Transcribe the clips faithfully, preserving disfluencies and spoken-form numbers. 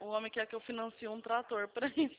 O homem quer que eu financie um trator pra ele.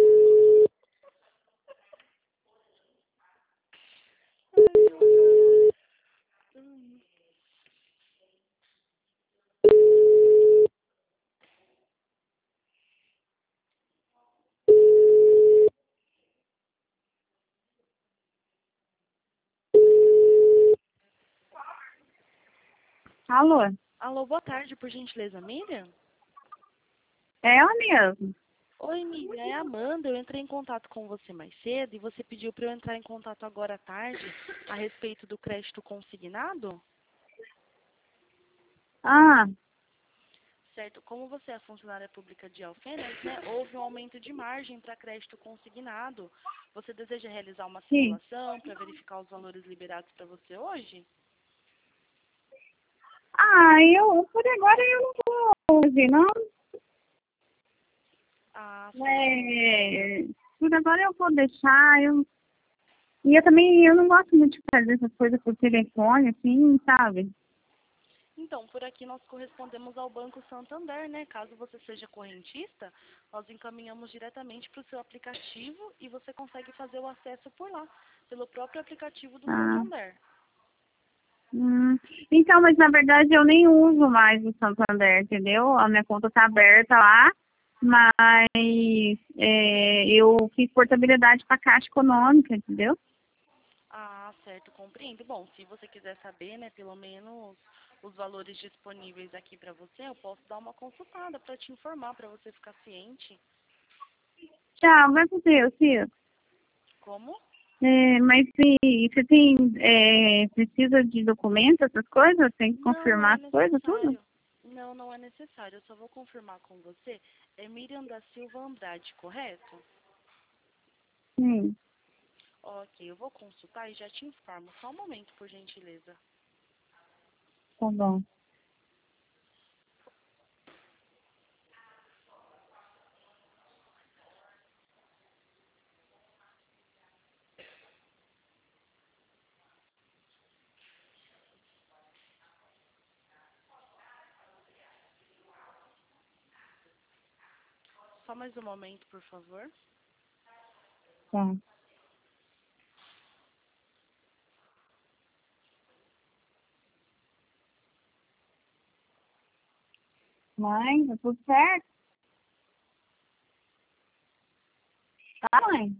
Alô? Alô, boa tarde, por gentileza, Miriam? É ela mesmo. Oi, Miriam, é a Amanda. Eu entrei em contato com você mais cedo e você pediu para eu entrar em contato agora à tarde a respeito do crédito consignado? Ah, Certo, como você é funcionária pública de Alfenas, né, houve um aumento de margem para crédito consignado. Você deseja realizar uma sim. simulação para verificar os valores liberados para você hoje? Ah, eu, por agora eu não vou fazer, não. Ah, certo, compreendo. É, por agora eu vou deixar, eu, e eu também, eu não gosto muito de fazer essas coisas por telefone, assim, sabe? Então, por aqui nós correspondemos ao Banco Santander, né? Caso você seja correntista, nós encaminhamos diretamente para o seu aplicativo e você consegue fazer o acesso por lá, pelo próprio aplicativo do Ah, Santander. hum. Então, mas na verdade eu nem uso mais o Santander, entendeu? A minha conta tá aberta lá, mas é, eu fiz portabilidade para Caixa Econômica, entendeu? Ah, certo, compreendo. Bom, se você quiser saber, né, pelo menos os valores disponíveis aqui para você, eu posso dar uma consultada para te informar, para você ficar ciente. Tchau, vai pro Deus, filho. Como? É, mas se você tem, é, precisa de documento, essas coisas, tem que Não, não é confirmar as coisas, tudo? necessário. Não, não é necessário. Eu só vou confirmar com você. É Miriam da Silva Andrade, correto? Sim, Ok, eu vou consultar e já te informo. Só um momento, por gentileza. tá bom. Só mais um momento, por favor. Tá. Mãe, tá tudo certo? Tá, mãe?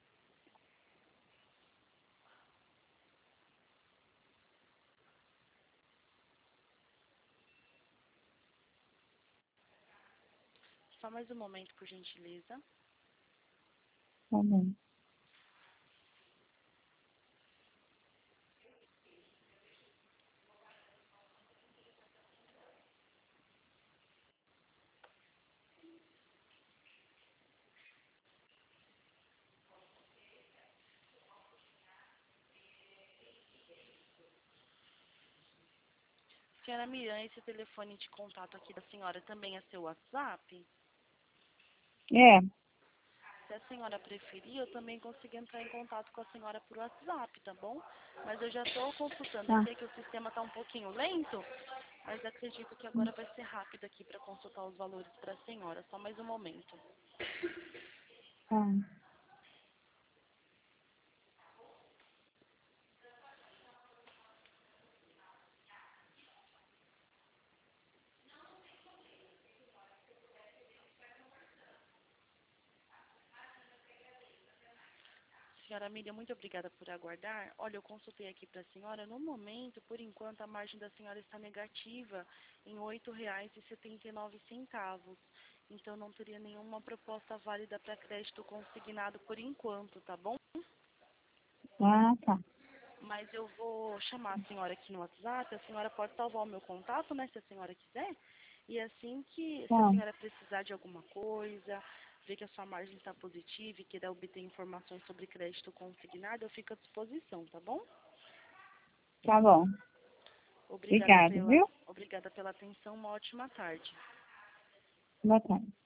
Só mais um momento, por gentileza. Tá bom. Senhora Miriam, esse telefone de contato aqui da senhora também é seu WhatsApp? É, Se a senhora preferir, eu também consigo entrar em contato com a senhora por WhatsApp, tá bom? Mas eu já estou consultando tá. aqui, é que o sistema está um pouquinho lento, mas acredito que agora vai ser rápido aqui para consultar os valores para a senhora. Só mais um momento. Tá. Senhora Miriam, muito obrigada por aguardar. Olha, eu consultei aqui para a senhora. No momento, por enquanto, a margem da senhora está negativa em oito reais e setenta e nove centavos. Então, não teria nenhuma proposta válida para crédito consignado por enquanto, tá bom? Ah, tá. Mas eu vou chamar a senhora aqui no WhatsApp. A senhora pode salvar o meu contato, né, se a senhora quiser. E assim que, se a Tá. senhora precisar de alguma coisa, ver que a sua margem está positiva e querer obter informações sobre crédito consignado, eu fico à disposição, tá bom? Tá bom. Obrigada Obrigada, pela, viu? obrigada pela atenção. Uma ótima tarde. Boa tarde.